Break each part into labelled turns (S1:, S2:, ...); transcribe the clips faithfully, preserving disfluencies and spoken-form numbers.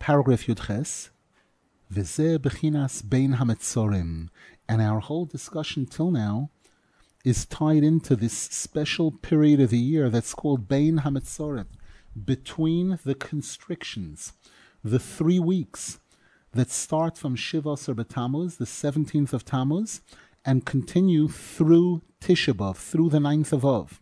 S1: paragraph Yudches, V'zeh bechinas bein hametzorim, and our whole discussion till now is tied into this special period of the year that's called bein hametzorim, between the constrictions, the three weeks that start from Shiva Asar B'Tammuz, the seventeenth of Tammuz, and continue through Tisha B'Av, through the ninth of Av.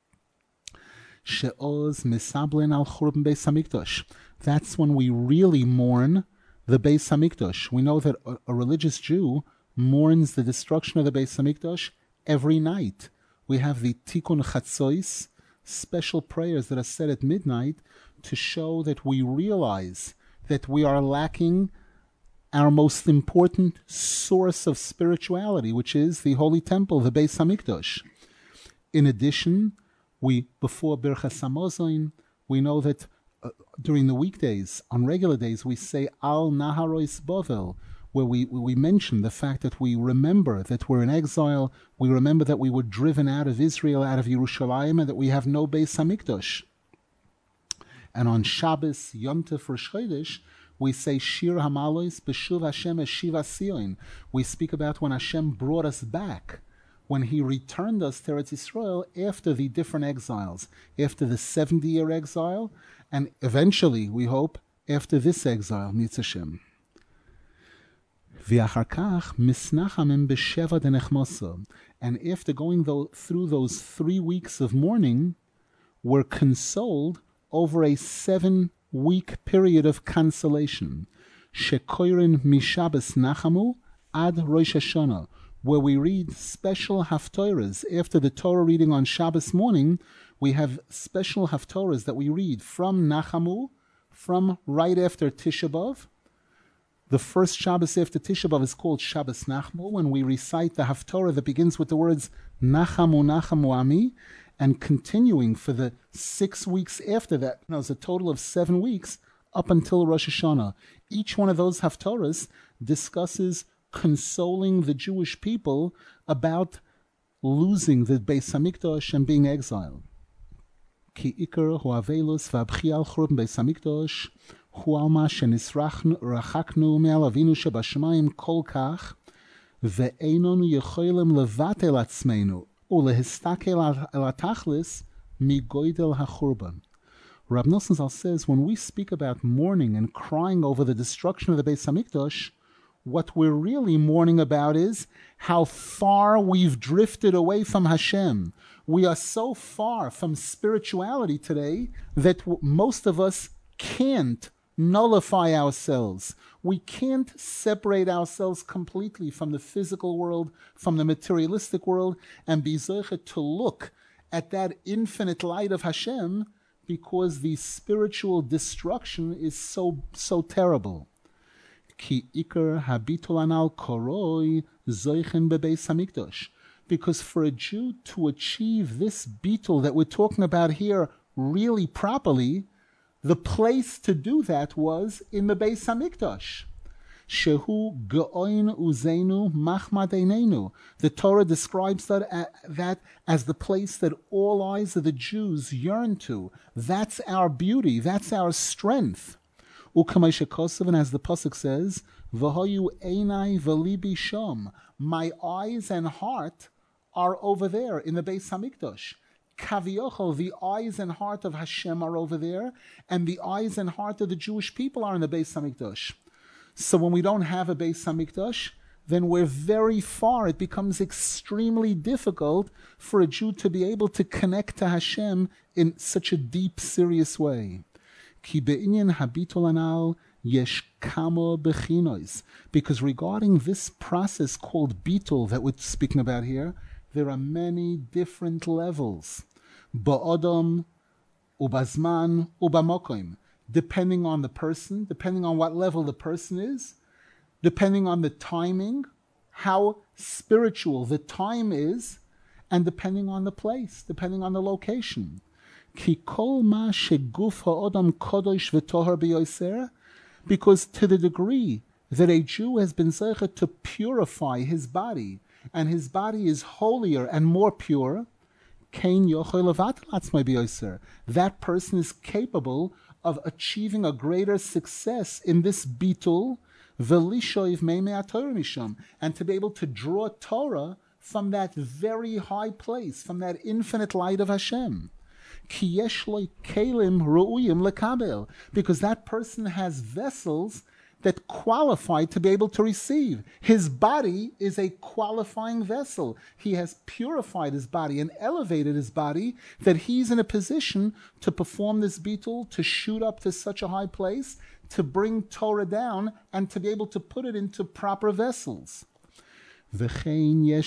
S1: She'oz misablen al churban Beis Hamikdash. That's when we really mourn the Beis Hamikdash. We know that a, a religious Jew mourns the destruction of the Beis Hamikdash every night. We have the Tikkun Chatzois, special prayers that are said at midnight to show that we realize that we are lacking our most important source of spirituality, which is the Holy Temple, the Beis Hamikdash. In addition, we, before Birchas Hamazon, we know that uh, during the weekdays, on regular days, we say Al Naharois Bovel, where we, we mention the fact that we remember that we're in exile, we remember that we were driven out of Israel, out of Yerushalayim, and that we have no Beis Hamikdash. And on Shabbos, Yom Tov, Rosh Chodesh, we say Shir Hamalois B'Shuv Hashem Eshiva Sion. We speak about when Hashem brought us back, when He returned us to Eretz Yisrael after the different exiles, after the seventy-year exile, and eventually, we hope, after this exile, Mitz Hashem. And after going through those three weeks of mourning, we're consoled over a seven-week period of consolation. Shekoirin mishabes nachamu ad Rosh Hashanah, where we read special haftorahs. After the Torah reading on Shabbos morning, we have special haftorahs that we read from Nachamu, from right after Tisha B'Av. The first Shabbos after Tisha B'Av is called Shabbos Nachmu, when we recite the Haftorah that begins with the words Nachamu Nachamu Ami, and continuing for the six weeks after that. Now, it's a total of seven weeks up until Rosh Hashanah. Each one of those Haftorahs discusses consoling the Jewish people about losing the Beis Hamikdash and being exiled. Ki ikar hu avelus v'abchi al churban Beis Hamikdash hu alma shenizrachnu me'al avinu shebashamayim kol kach ve'einonu yecholim levatel atzmeinu ulehistakel el atachlis migoydel hachurban. Rab Nosson Zal says, when we speak about mourning and crying over the destruction of the Beis Hamikdash, what we're really mourning about is how far we've drifted away from Hashem. We are so far from spirituality today that most of us can't nullify ourselves. We can't separate ourselves completely from the physical world, from the materialistic world, and be zeichet to look at that infinite light of Hashem, because the spiritual destruction is so so terrible. Ki ikar habitul anal koroi zoichen bebeis hamikdash. Because for a Jew to achieve this bitul that we're talking about here really properly, the place to do that was in the Beis Hamikdash. Shehu ge'oin uzeinu machmad einenu. The Torah describes that, uh, that as the place that all eyes of the Jews yearn to. That's our beauty. That's our strength. Ukamei shekosav, and as the pasuk says, v'hoyu einai v'libi shom. My eyes and heart are over there in the Beis Hamikdash. Kaviochel, the eyes and heart of Hashem are over there, and the eyes and heart of the Jewish people are in the Beis Hamikdash. So when we don't have a Beis Hamikdash, then we're very far. It becomes extremely difficult for a Jew to be able to connect to Hashem in such a deep, serious way. Ki be'inyan habitul anal yesh kamo bechinois. Because regarding this process called bitul that we're speaking about here, there are many different levels. Ba'odom, ubazman, ubamokoim. Depending on the person, depending on what level the person is, depending on the timing, how spiritual the time is, and depending on the place, depending on the location. Ki kol ma sheguf ha'odam kodosh v'tohar b'yoser, because to the degree that a Jew has been zeichet to purify his body, and his body is holier and more pure, that person is capable of achieving a greater success in this bitul, and to be able to draw Torah from that very high place, from that infinite light of Hashem. Because that person has vessels that qualify to be able to receive. His body is a qualifying vessel. He has purified his body and elevated his body that he's in a position to perform this bitul, to shoot up to such a high place, to bring Torah down, and to be able to put it into proper vessels. And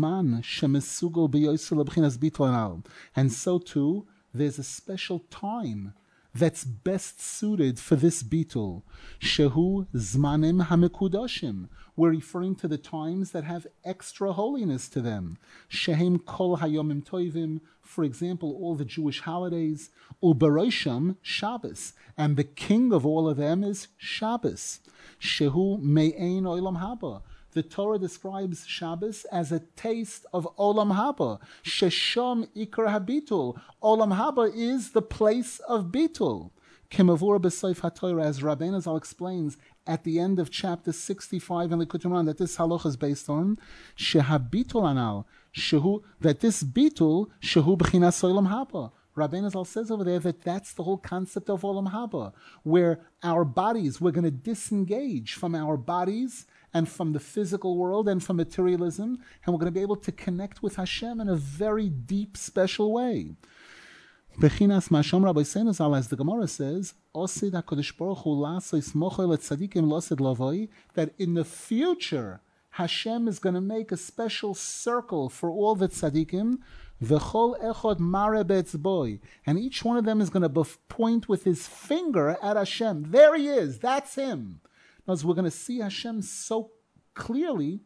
S1: so too, there's a special time that's best suited for this bitul. Shehu zmanim hamekudoshim. We're referring to the times that have extra holiness to them. Shehem kol hayomim toivim. For example, all the Jewish holidays. Uberosham Shabbos. And the king of all of them is Shabbos. Shehu me'ein olam haba. The Torah describes Shabbos as a taste of Olam Haba. Shesham Ikar Habitul. Olam Haba is the place of Bitul. Kimavur B'Seif HaTorah, as Rabbeinu Zal explains at the end of chapter sixty-five in the Kutumran, that this halach is based on Shehabitul Anal, Shehu, that this Bitul, Shehu B'chinas Olam Haba. Rabbeinu Zal says over there that that's the whole concept of Olam Haba, where our bodies, we're going to disengage from our bodies and from the physical world and from materialism, and we're going to be able to connect with Hashem in a very deep, special way. Bechinas Masham Rabbi Seinu Zal, as the Gemara says, Osid HaKadosh Baruch Hu Lasois Mochel Tzadikim Losid Lavoi, that in the future Hashem is going to make a special circle for all the tzadikim, V'chol echod mare be'etzboi, and each one of them is going to point with his finger at Hashem. There he is. That's him. As we're going to see Hashem so clearly,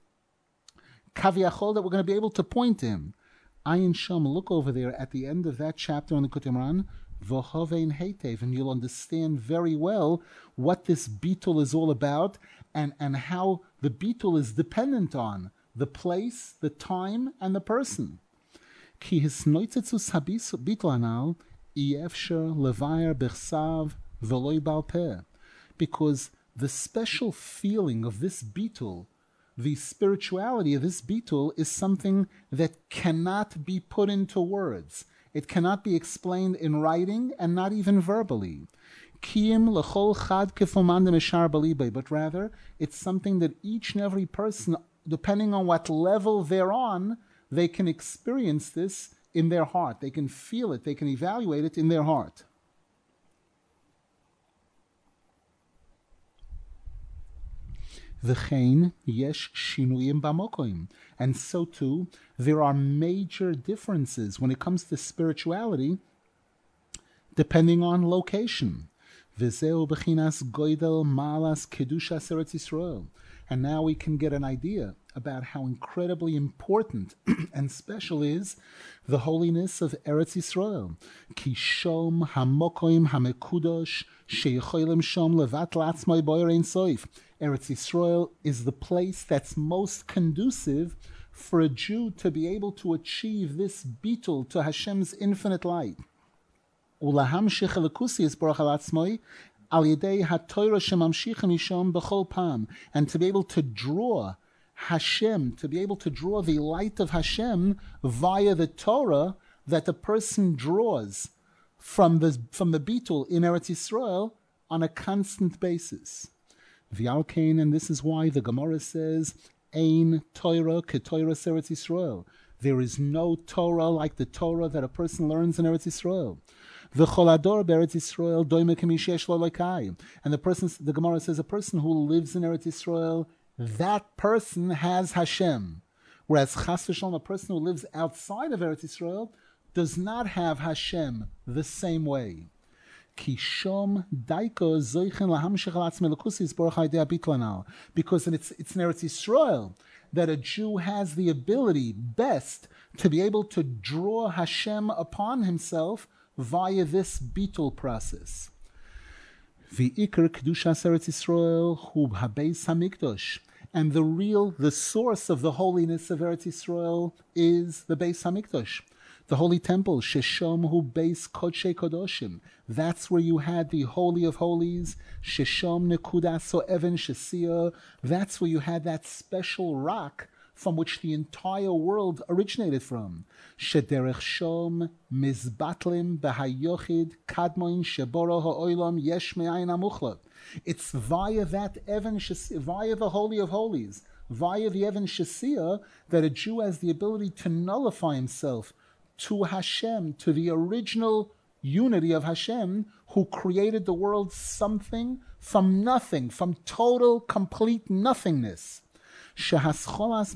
S1: kaviachol, that we're going to be able to point to him. Ayin Sham, look over there at the end of that chapter on the Kutimran, v'hovein heitev, and you'll understand very well what this bitul is all about, and, and how the bitul is dependent on the place, the time, and the person. Ki hisnoitzetzus habitul anal iefsher levayer bechsav v'loi bal peh, because the special feeling of this bitul, the spirituality of this bitul, is something that cannot be put into words. It cannot be explained in writing and not even verbally. But rather, it's something that each and every person, depending on what level they're on, they can experience this in their heart. They can feel it. They can evaluate it in their heart. V'chein yesh shinuyim b'mokoim, and so too there are major differences when it comes to spirituality, depending on location. V'zeu b'chinas goydel malas kedushas Eretz Yisrael, and now we can get an idea about how incredibly important and special is the holiness of Eretz Yisrael. Ki shom hamokoim hamekudosh sheyicholim shom levat latzmai boyer ein soif. Eretz Yisrael is the place that's most conducive for a Jew to be able to achieve this bitul to Hashem's infinite light. Ulahamshich elekusi yisborach al atzmai al yedei haTorah shemamshicha mishom b'chol pam, and to be able to draw Hashem, to be able to draw the light of Hashem via the Torah that the person draws from the from the bitul in Eretz Yisrael on a constant basis. V'alkein, and this is why the Gemara says, Ein Torah keTorah Eretz Yisrael. There is no Torah like the Torah that a person learns in Eretz Yisrael. V'chol ador be'Eretz Yisrael doime k'mishesh lo lokai. And the person, the Gemara says, a person who lives in Eretz Yisrael, that person has Hashem. Whereas chas v'shalom, a person who lives outside of Eretz Yisrael, does not have Hashem the same way. Kishom daiko zoichen lahamshich al atzmei lekusis baruch ha'idei bitlanal, because it's it's in Eretz Yisrael that a Jew has the ability best to be able to draw Hashem upon himself via this bitul process. V'ikar kedushas Eretz Yisrael hu habeis hamikdosh, and the real, the source of the holiness of Eretz Yisrael is the Beis Hamikdash. the Holy Temple, Sheshom hu beis kodshe kodoshim. That's where you had the Holy of Holies, Sheshom nekudaso even shesia. That's where you had that special rock from which the entire world originated from. Shederech shom mizbatlim behayochid kadmoin sheboro ha'olam yesh me'ayin amuchlat. It's via that even shesia, via the Holy of Holies, via the even shesia, that a Jew has the ability to nullify himself to Hashem, to the original unity of Hashem, who created the world something from nothing, from total, complete nothingness. The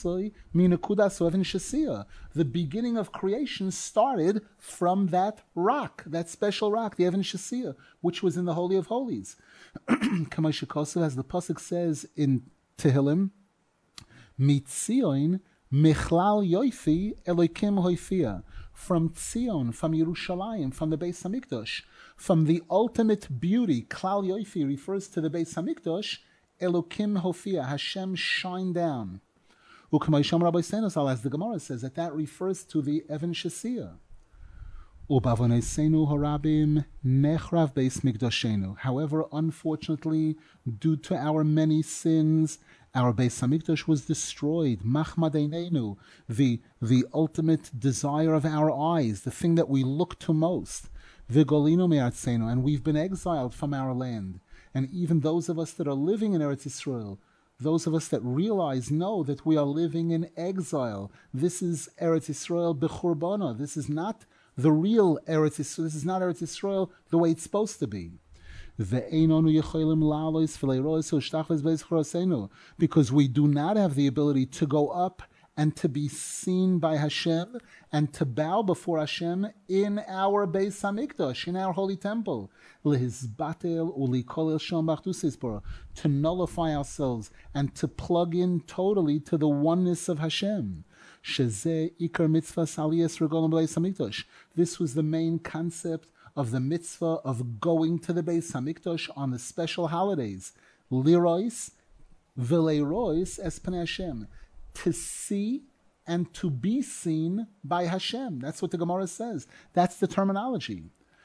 S1: beginning of creation started from that rock, that special rock, the Even Shesia, which was in the Holy of Holies. Kamei Shekosov, as the pasuk says in Tehillim, Mitzion Michlal Yoifi Elokim Hoifia. From Tzion, from Yerushalayim, from the Beis Hamikdash, from the ultimate beauty, Klal Yoifi refers to the Beis Hamikdash, Elokim Hofia, Hashem shine down. U'k'maysham Rabbi Seinosal, as the Gemara says, that that refers to the Even Shesia. U'bavoneseinu harabim nechrav Beis Mikdashenu. However, unfortunately, due to our many sins, our Beis Hamikdash was destroyed. Machmadeinenu, the the ultimate desire of our eyes, the thing that we look to most. Vigolinu me'atzenu, and we've been exiled from our land. And even those of us that are living in Eretz Yisrael, those of us that realize, know that we are living in exile. This is Eretz Yisrael b'churbana. This is not the real Eretz Yisrael. This is not Eretz Yisrael the way it's supposed to be. Because we do not have the ability to go up and to be seen by Hashem and to bow before Hashem in our Beis Hamikdash, in our holy temple. To nullify ourselves and to plug in totally to the oneness of Hashem. This was the main concept of the mitzvah of going to the Beis Hamikdash on the special holidays, lirois v'leirois es pnei Hashem, to see and to be seen by Hashem. That's what the Gemara says. That's the terminology.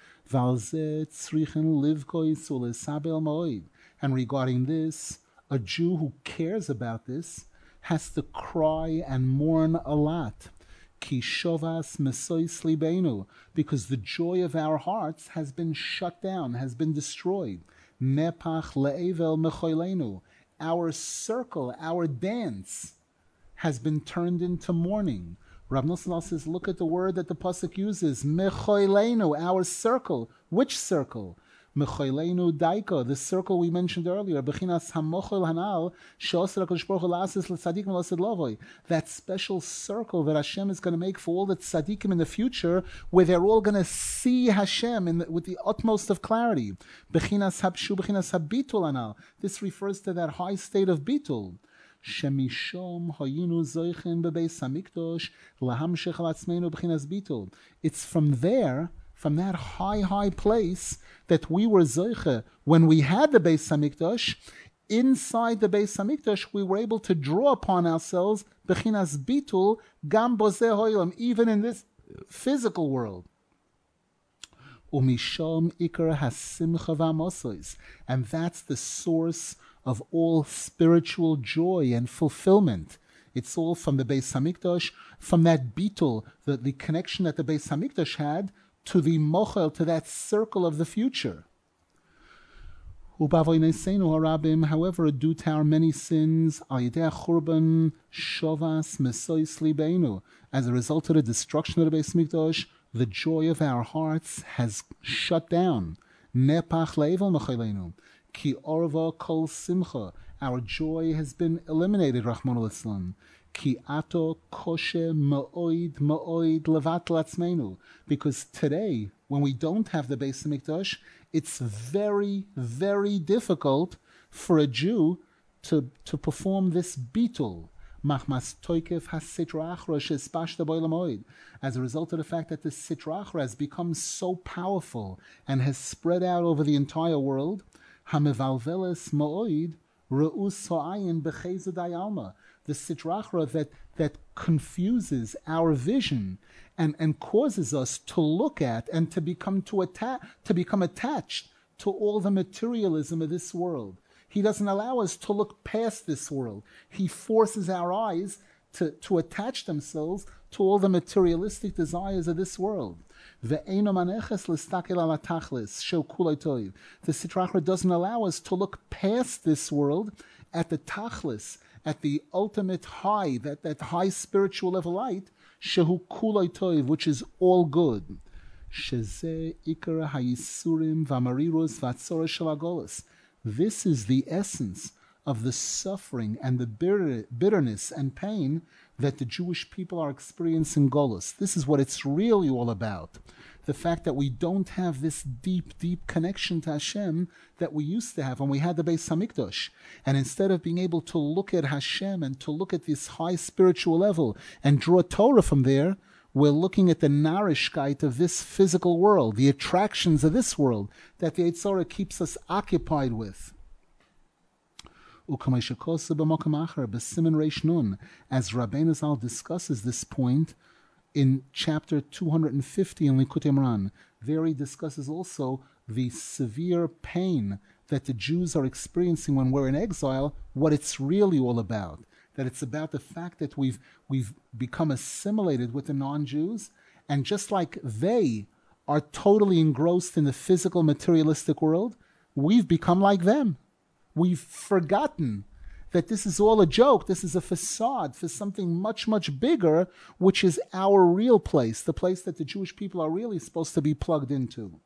S1: And regarding this, a Jew who cares about this has to cry and mourn a lot. Kishovas mesois libenu, because the joy of our hearts has been shut down, has been destroyed. Nepach le'evel mechoilenu, our circle, our dance, has been turned into mourning. Rav Nosson says, look at the word that the pasuk uses, mechoilenu, our circle. Which circle? Mechoilenu daika, the circle we mentioned earlier. Bechinas hamochel hanal she'oser HaKadosh Baruch Hu la'asis l'tzadikim l'osid lovoi. That special circle that Hashem is going to make for all the tzadikim in the future, where they're all going to see Hashem in the, with the utmost of clarity. Bechinas habshu, bechinas habitul hanal. This refers to that high state of bitul. Shemishom hayinu zoichen bebeis hamikdash lahamshech al atzmeinu bechinas bitul. It's from there, from that high, high place, that we were Zoiche. When we had the Beis Hamikdash, inside the Beis Hamikdash, we were able to draw upon ourselves Bechinas Bitul Gam Bozeh Hoylam, even in this physical world. Umishom Ikar Hasimcha V'Amosos, and that's the source of all spiritual joy and fulfillment. It's all from the Beis Hamikdash, from that Bitul, the, the connection that the Beis Hamikdash had to the mochel, to that circle of the future. However, due to our many sins, as a result of the destruction of the Beis Mikdash, the joy of our hearts has shut down. Ki orva kol simcha, our joy has been eliminated, Rahman al-Islam. Ki ato koshe ma'oid ma'oid levat latzmeinu. Because today, when we don't have the Beis Hamikdash, it's very, very difficult for a Jew to, to perform this bitul. Machmas toikev has-sitra achra shespashta b'olam oid. As a result of the fact that the sitra achra has become so powerful and has spread out over the entire world, hamevalveles ma'oid re'us ha'ayin b'chezed ayalma. The sitra achra that, that confuses our vision and, and causes us to look at and to become to atta- to become attached to all the materialism of this world. He doesn't allow us to look past this world. He forces our eyes to, to attach themselves to all the materialistic desires of this world. The Sitra Achra doesn't allow us to look past this world at the tachlis, at the ultimate high, that, that high spiritual level light, shehu kulay toiv, which is all good. Sheze ikara hayisurim v'amarirus v'atzora shel hagolos. This is the essence of the suffering and the bitter, bitterness and pain that the Jewish people are experiencing Golus. This is what it's really all about. The fact that we don't have this deep, deep connection to Hashem that we used to have when we had the Beis Hamikdash. And instead of being able to look at Hashem and to look at this high spiritual level and draw Torah from there, we're looking at the narishkeit of this physical world, the attractions of this world that the Yetzer Hara keeps us occupied with. As Rabbeinu Zal discusses this point in chapter two hundred fifty in Likutei Moharan, there he discusses also the severe pain that the Jews are experiencing when we're in exile, what it's really all about. That it's about the fact that we've we've become assimilated with the non-Jews, and just like they are totally engrossed in the physical materialistic world, we've become like them. We've forgotten that this is all a joke. This is a facade for something much, much bigger, which is our real place, the place that the Jewish people are really supposed to be plugged into.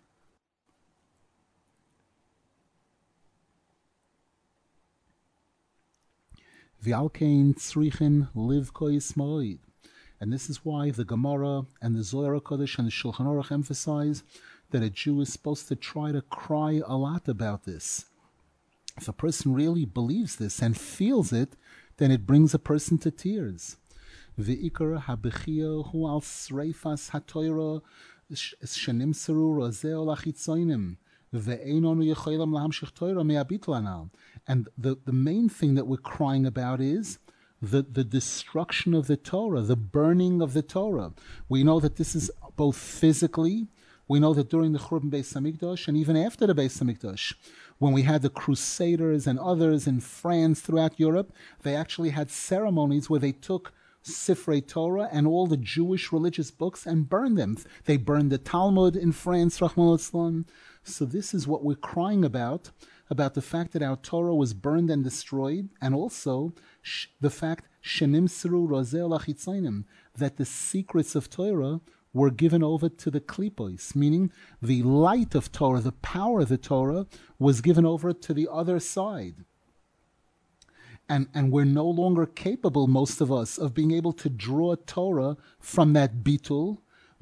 S1: V'alkein tzrichin livkois moed. And this is why the Gemara and the Zohar HaKadosh and the Shulchan Aruch emphasize that a Jew is supposed to try to cry a lot about this. If a person really believes this and feels it, then it brings a person to tears. V'ikar habechia hu al sreifas hatoira shenimseru rozeo lachitzoinim ve'einonu yecholam lahamshich toira me'abit lanal. And the, the main thing that we're crying about is the, the destruction of the Torah, the burning of the Torah. We know that this is both physically. We know that during the Churban Beis Hamikdash and even after the Beis Hamikdash, when we had the Crusaders and others in France, throughout Europe, they actually had ceremonies where they took Sifrei Torah and all the Jewish religious books and burned them. They burned the Talmud in France, Rahman al-Islam. So this is what we're crying about, about the fact that our Torah was burned and destroyed, and also sh- the fact Shenimsru Rozeh Lachitzainim, that the secrets of Torah were given over to the klipos, meaning the light of Torah, the power of the Torah, was given over to the other side. And, and we're no longer capable, most of us, of being able to draw Torah from that bitul,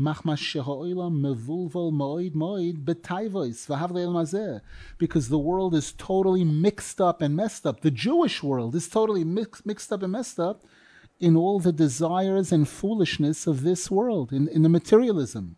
S1: because the world is totally mixed up and messed up. The Jewish world is totally mix, mixed up and messed up in all the desires and foolishness of this world, in, in the materialism.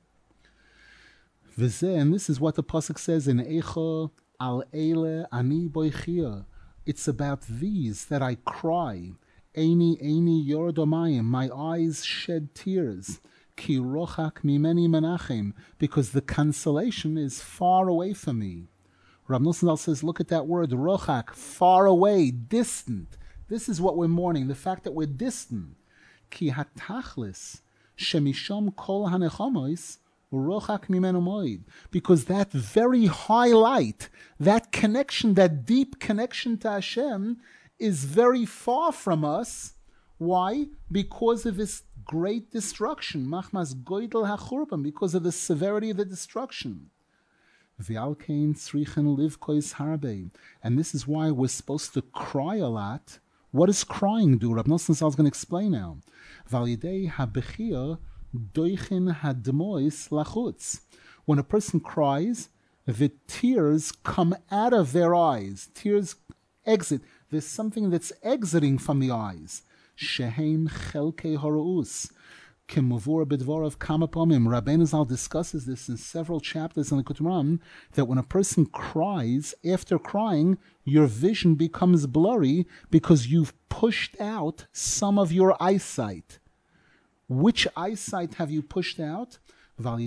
S1: And this is what the pasuk says in Eicha al Eile Ani Boichia. It's about these that I cry. Eini Eini Yordomayim, my eyes shed tears. Ki rochak mimeni menachem, because the consolation is far away from me. Rav Nosson says, look at that word, rochak, far away, distant. This is what we're mourning, the fact that we're distant. Ki hatachlis shemisham kol hanechamois rochak mimenu moed, because that very high light, that connection, that deep connection to Hashem, is very far from us. Why? Because of this great destruction, machmas goydel hachurban, because of the severity of the destruction. V'alkein tzrichen livkois harbe, and this is why we're supposed to cry a lot. What does crying do? Rav Nosson Zal is going to explain now. V'alidei habechia doichin hadmois lachutz. When a person cries, the tears come out of their eyes. Tears exit. There's something that's exiting from the eyes. Shehem chelkei haruus. Kimuvur b'dvarav kama pamim. Rabbeinu Zal discusses this in several chapters in the Likutei Moharan, that when a person cries, after crying, your vision becomes blurry because you've pushed out some of your eyesight. Which eyesight have you pushed out? When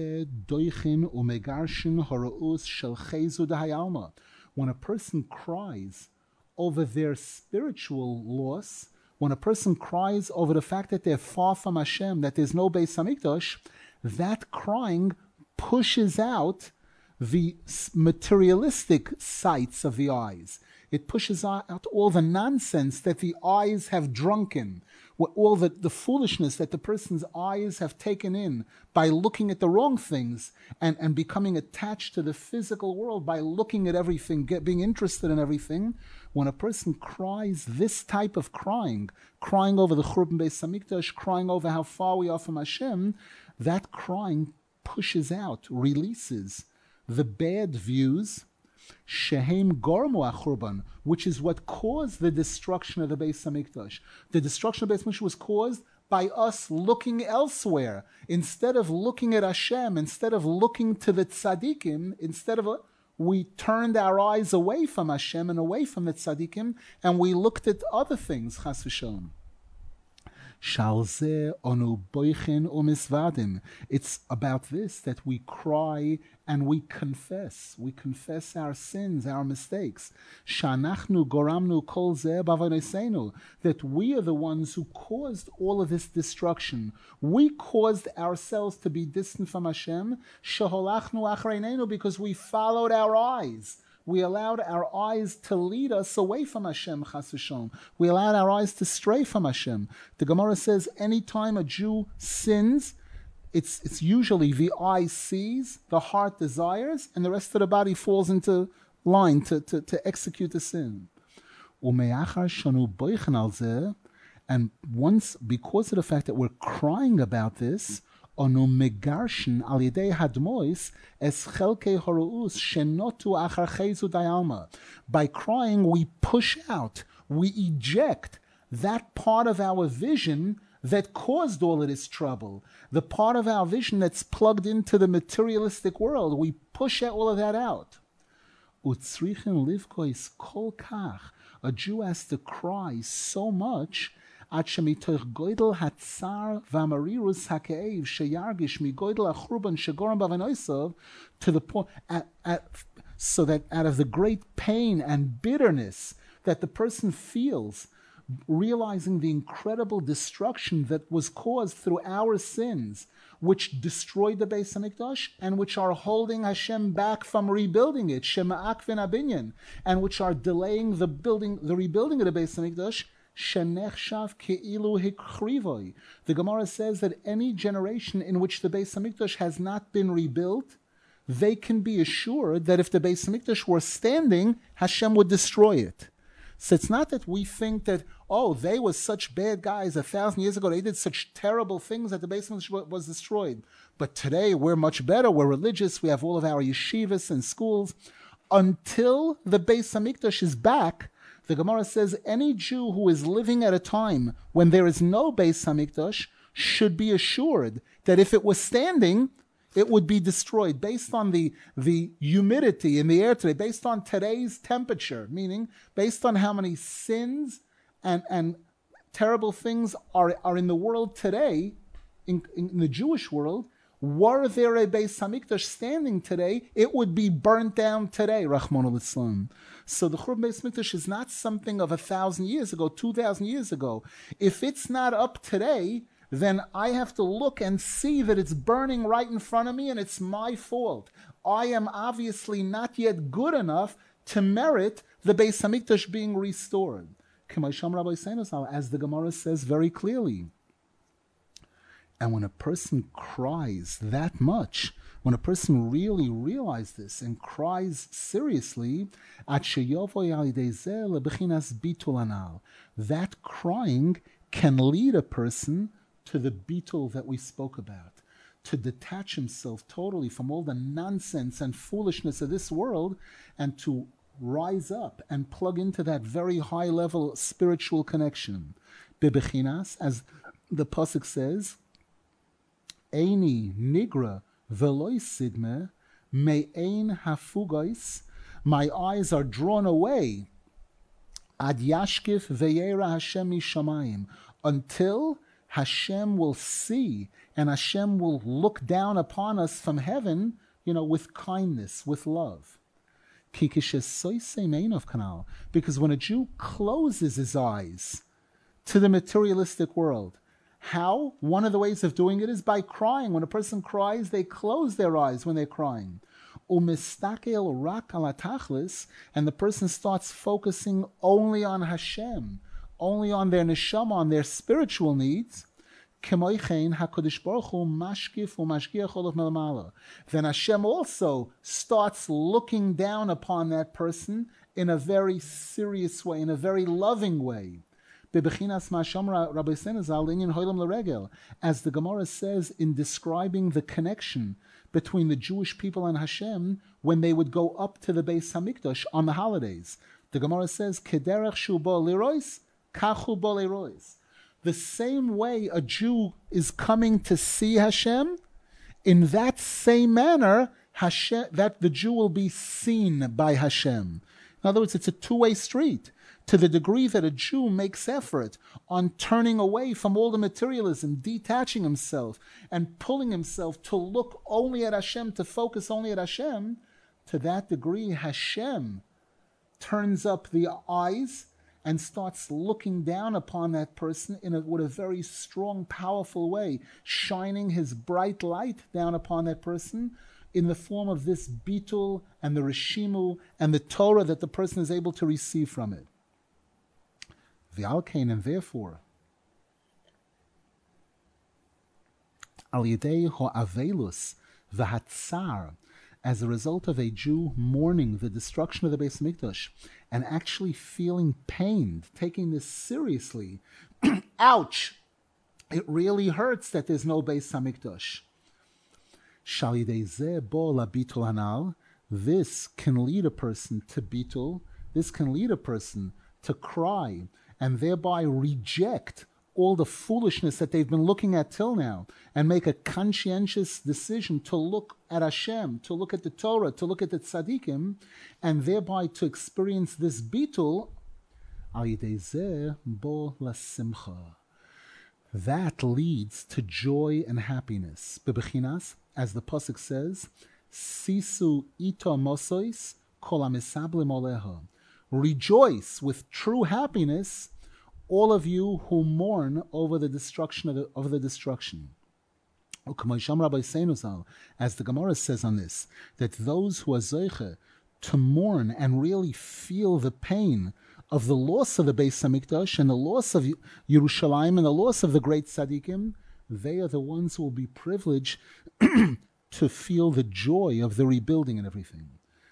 S1: a person cries over their spiritual loss, when a person cries over the fact that they're far from Hashem, that there's no Beis Hamikdash, that crying pushes out the materialistic sights of the eyes. It pushes out all the nonsense that the eyes have drunken, all the, the foolishness that the person's eyes have taken in by looking at the wrong things and, and becoming attached to the physical world by looking at everything, get, being interested in everything. When a person cries this type of crying, crying over the Churban Beis Hamikdash, crying over how far we are from Hashem, that crying pushes out, releases the bad views, shehem gormu achurban, which is what caused the destruction of the Beis Hamikdash. The destruction of the Beis Hamikdash was caused by us looking elsewhere. Instead of looking at Hashem, instead of looking to the tzaddikim, instead of, we turned our eyes away from Hashem and away from the tzaddikim, and we looked at other things, chas v'shalom. It's about this that we cry and we confess. We confess our sins, our mistakes. That we are the ones who caused all of this destruction. We caused ourselves to be distant from Hashem because we followed our eyes. We allowed our eyes to lead us away from Hashem, chas v'shalom. We allowed our eyes to stray from Hashem. The Gemara says anytime a Jew sins, it's it's usually the eye sees, the heart desires, and the rest of the body falls into line to, to, to execute the sin. And once, because of the fact that we're crying about this, by crying, we push out, we eject that part of our vision that caused all of this trouble. The part of our vision that's plugged into the materialistic world, we push all of that out. A Jew has to cry so much to the point, at, at, so that out of the great pain and bitterness that the person feels, realizing the incredible destruction that was caused through our sins, which destroyed the Beis Hamikdash and which are holding Hashem back from rebuilding it, Shema'ak v'nabinyan, and which are delaying the building, the rebuilding of the Beis Hamikdash. The Gemara says that any generation in which the Beis Hamikdash has not been rebuilt, they can be assured that if the Beis Hamikdash were standing, Hashem would destroy it. So it's not that we think that, oh, they were such bad guys a thousand years ago, they did such terrible things that the Beis Hamikdash was destroyed. But today we're much better, we're religious, we have all of our yeshivas and schools. Until the Beis Hamikdash is back, the Gemara says any Jew who is living at a time when there is no Beis Hamikdash should be assured that if it was standing, it would be destroyed based on the, the humidity in the air today, based on today's temperature, meaning based on how many sins and, and terrible things are, are in the world today, in, in the Jewish world. Were there a Beis Hamikdash standing today, it would be burnt down today, Rahman al-Islam. So the Churban Beis Hamikdash is not something of a thousand years ago, two thousand years ago. If it's not up today, then I have to look and see that it's burning right in front of me and it's my fault. I am obviously not yet good enough to merit the Beis Hamikdash being restored. As the Gemara says very clearly. And when a person cries that much, when a person really realizes this and cries seriously, that crying can lead a person to the bitul that we spoke about, to detach himself totally from all the nonsense and foolishness of this world and to rise up and plug into that very high level spiritual connection. Bebechinas, as the pasuk says, Eini nigra veloy sidme me ein hafugais. My eyes are drawn away. Ad yashkif veyera Hashem mishamayim, until Hashem will see and Hashem will look down upon us from heaven, you know, with kindness, with love. Because when a Jew closes his eyes to the materialistic world, how? One of the ways of doing it is by crying. When a person cries, they close their eyes when they're crying. And the person starts focusing only on Hashem, only on their neshama, on their spiritual needs. Then Hashem also starts looking down upon that person in a very serious way, in a very loving way. As the Gemara says in describing the connection between the Jewish people and Hashem when they would go up to the Beis Hamikdash on the holidays. The Gemara says, Kederech shu bo lirois, kachu bo lirois. The same way a Jew is coming to see Hashem, in that same manner, Hashem, that the Jew will be seen by Hashem. In other words, it's a two-way street. To the degree that a Jew makes effort on turning away from all the materialism, detaching himself, and pulling himself to look only at Hashem, to focus only at Hashem, to that degree Hashem turns up the eyes and starts looking down upon that person in a, with a very strong, powerful way, shining his bright light down upon that person in the form of this bitul and the rishimu and the Torah that the person is able to receive from it. The alkain, and therefore, al yedei ho'avelus v'hatzar, as a result of a Jew mourning the destruction of the Beis Hamikdash and actually feeling pained, taking this seriously, ouch, it really hurts that there's no Beis Hamikdash. Shal yedei zeh bo labitul hanal, this can lead a person to bitul, this can lead a person to cry, and thereby reject all the foolishness that they've been looking at till now, and make a conscientious decision to look at Hashem, to look at the Torah, to look at the tzaddikim, and thereby to experience this bitul, al yedei zeh bo lasimcha. That leads to joy and happiness. Bebechinas, as the pasuk says, sisu ito mosois kol hamisablim oleha. Rejoice with true happiness, all of you who mourn over the destruction of the, over the destruction. As the Gemara says on this, that those who are zeiche to mourn and really feel the pain of the loss of the Beis Hamikdash and the loss of Yerushalayim and the loss of the great tzaddikim, they are the ones who will be privileged to feel the joy of the rebuilding and everything.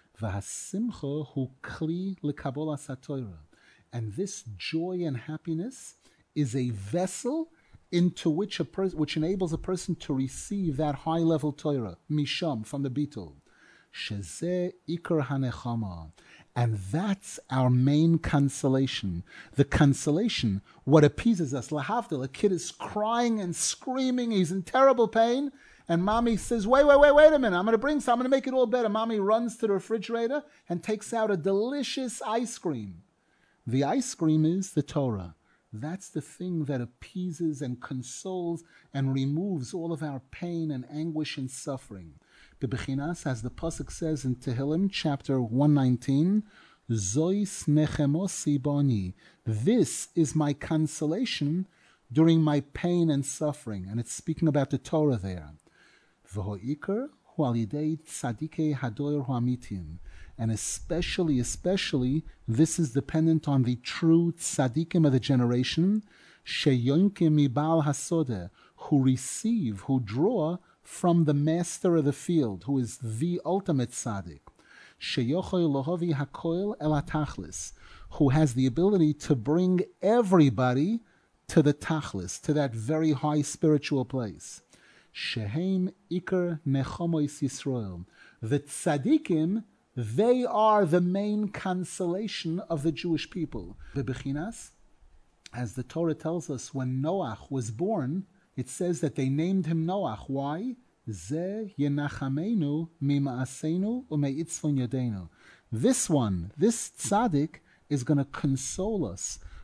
S1: And this joy and happiness is a vessel into which a person, which enables a person to receive that high level Torah, misham, from the Bitul. Shezeh ikar hanechama. And that's our main consolation. The consolation, what appeases us. Lahavdil, a kid is crying and screaming, he's in terrible pain, and mommy says, wait, wait, wait, wait a minute, I'm going to bring some, I'm going to make it all better. Mommy runs to the refrigerator and takes out a delicious ice cream. The ice cream is the Torah. That's the thing that appeases and consoles and removes all of our pain and anguish and suffering. Bebechinas, as the pasuk says in Tehillim, chapter one nineteen, Zois nechemosi boni. This is my consolation during my pain and suffering. And it's speaking about the Torah there. V'ho'ikar hu al yidei tzadikei hadoyer hu'amitim. And especially, especially, this is dependent on the true tzaddikim of the generation, sheyonkim mibal hasodeh, who receive, who draw from the master of the field, who is the ultimate tzaddik, sheyochoy lohovi hakoil el hatachlis, who has the ability to bring everybody to the tachlis, to that very high spiritual place. Shehem ikar nechomois Yisrael. The tzaddikim, they are the main consolation of the Jewish people. Bebechinas, as the Torah tells us, when Noach was born, it says that they named him Noach. Why? Ze yenachamenu mima'asenu u'meitzvon yadenu. This one, this tzaddik, is going to console us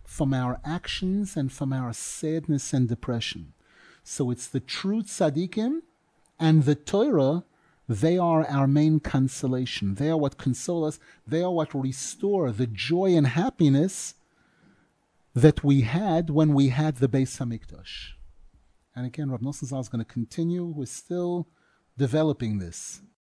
S1: from our actions and from our sadness and depression. So it's the true tzaddikim and the Torah. They are our main consolation. They are what console us. They are what restore the joy and happiness that we had when we had the Beis Hamikdash. And again, Rav Nosson Zal is going to continue. We're still developing this.